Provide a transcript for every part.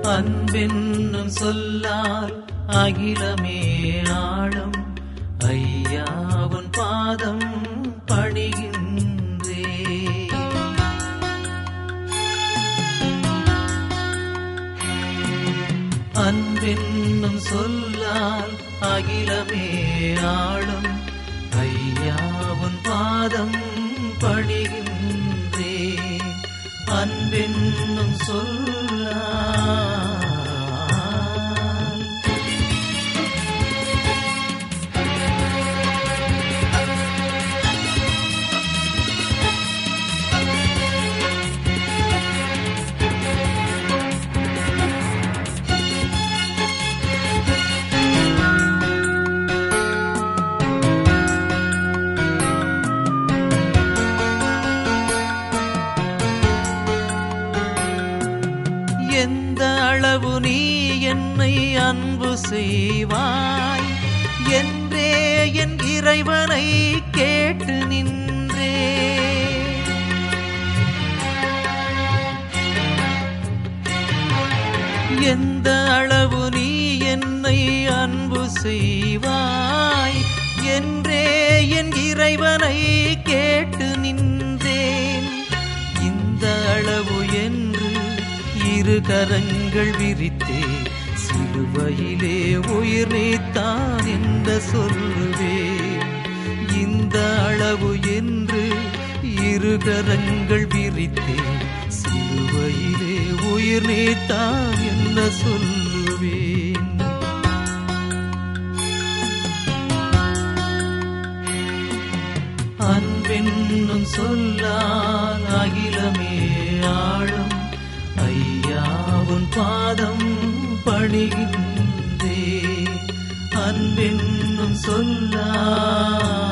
அன்பென்னும் சொல்லால் அகிலமே ஆளும் ஐயாவுன் பாதம் பணிகின்றே. அன்பென்னும் சொல்லால் அகிலமே ஆளும் ஐயாவுன் பாதம் பணிகின்றே. அன்பென்னும் சொல்லால் எந்த அளவு நீ என்னை அன்பு செய்வாய் என்றே என் இறைவனை கேட்டு நின்றே. எந்த அளவு நீ என்னை அன்பு செய்வாய் என்றே என் இறைவனை கேட்டு நின்றேன். இந்த அளவு என்று இரு கரங்கள் விரித்தே சிலுவையிலே உயிர் நீத்தான் என்ற சொல்லுவேன். இந்த அளவு என்று இரு கரங்கள் விரித்தே சிலுவையிலே உயிர் நீத்தான் என்ற சொல்லுவேன். அன்பென்னும் சொல்லால் அகிலமே ஆளும் ஐயாவுன் பாதம் பணிகின்றே. அன்பென்னும் சொல்லால்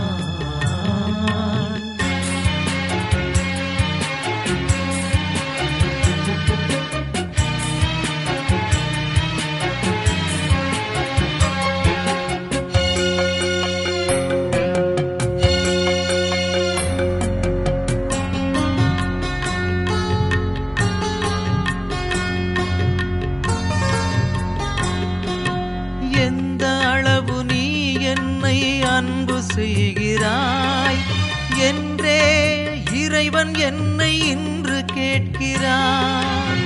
எந்த அளவு நீ என்னை அன்பு செய்கிறாய் என்றே இறைவன் என்னை இன்று கேட்கிறான்.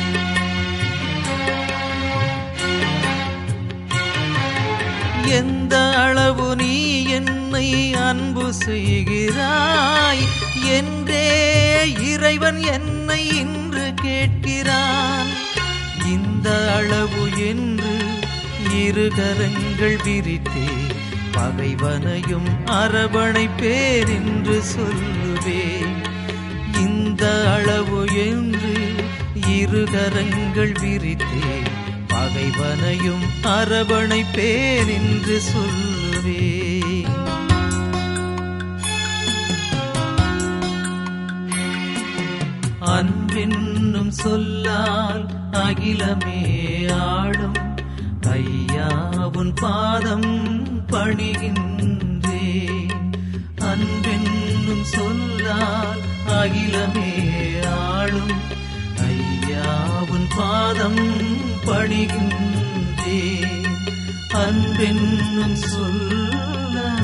எந்த அளவு நீ என்னை அன்பு செய்கிறாய் என்றே இறைவன் என்னை இன்று கேட்கிறான். இந்த அளவு என்று இரு கரங்கள் விரித்தே பகைவனையும் அரவணைப்பேர் என்று சொல்லுவேன். இந்த அளவு என்று இரு கரங்கள் விரித்தே பகைவனையும் அரவணைப்பேர் என்று சொல்லுவேன். அன்பென்னும் சொல்லால் அகிலமே ஆளும் ஐயாவுன் பாதம் பணிகின்றே. அன்பென்னும் சொல்லால் அகிலமே ஆளும் ஐயாவுன் பாதம் பணிகின்றே. அன்பென்னும் சொல்லால்